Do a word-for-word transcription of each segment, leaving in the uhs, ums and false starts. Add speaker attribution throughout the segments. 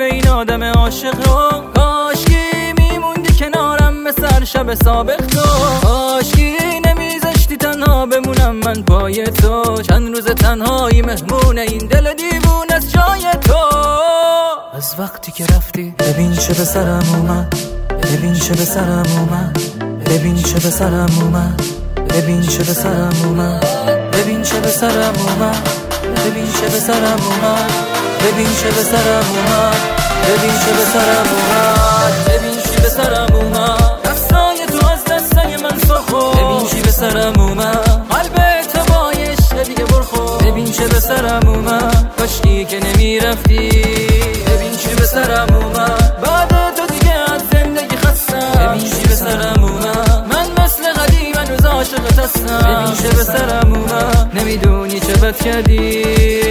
Speaker 1: این آدم عاشق رو. کاشکی میموندی کنارم مثل شب سابق تو، کاشکی نمیذاشتی تنها بمونم من پای تو. چند روز تنهایی مهمون این دل دیوون از جای تو. از وقتی که رفتی ببین چه به سرم اومد، ببین چه به سرم اومد، ببین چه به سرم اومد، ببین چه به سرم اومد، ببین چه به سرم اومد، ببین چه به سرم اومد، ببین چه به سرم اومد، ببین چه به سرم اومد، ببین چی به سرم اومد. دستای تو از دستای من سرخو، ببین چی به سرم اومد. قلب تو با عشق دیگه برخو، ببین چه به سرم اومد. کاشکی که نمیرفتی، ببین چی به سرم اومد. بعد تو دیگه از زندگی خستم، ببین چی به سرم اومد. من مثل قدیم هنوز عاشقت هستم، ببین چه به سرم اومد. نمیدونی چه بد کردی.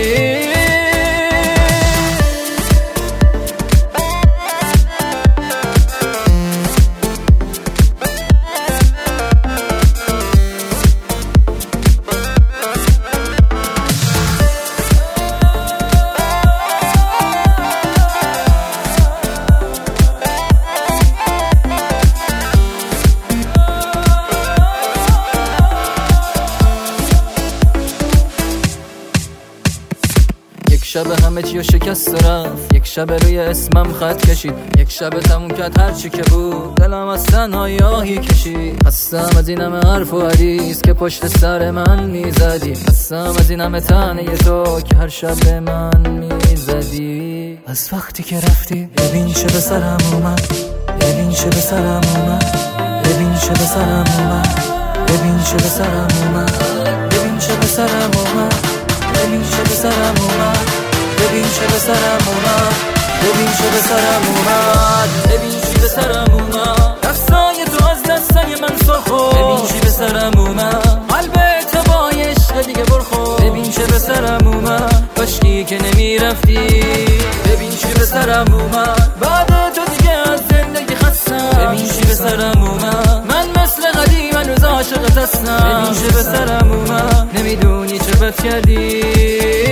Speaker 1: شب همه چیو شکست و رفت، یک شب روی اسمم خط کشید، یک شب تموم کرد هر چی که بود. دلم از تنهایی آهی کشید. خستم از این همه حرف و حدیث که پشت سر من میزدی، خستم از این همه طعنه تو که هر شب به من میزدی. از وقتی که رفتی ببین چه به سرم اومد، ببین چه به سرم اومد، ببین چه به سرم اومد، ببین چه به سرم اومد، ببین چه به سرم اومد، ببین چه به سرم اومد، ببین چه به سرم اومد، ببین چه به سرم اومد، ببین چی به سرم اومد. دستای تو از دستای من سرخو، ببین چی به سرم اومد. قلب تو با عشق دیگه برخو، ببین چه به سرم اومد. کاشکی که نمیرفتی، ببین چی به سرم اومد. بعد تو دیگه از زندگی خستم، ببین چی به سرم اومد. من مثل قدیم هنوز عاشقت هستم، ببین چه به سرم اومد. نمیدونی چه بد کردی.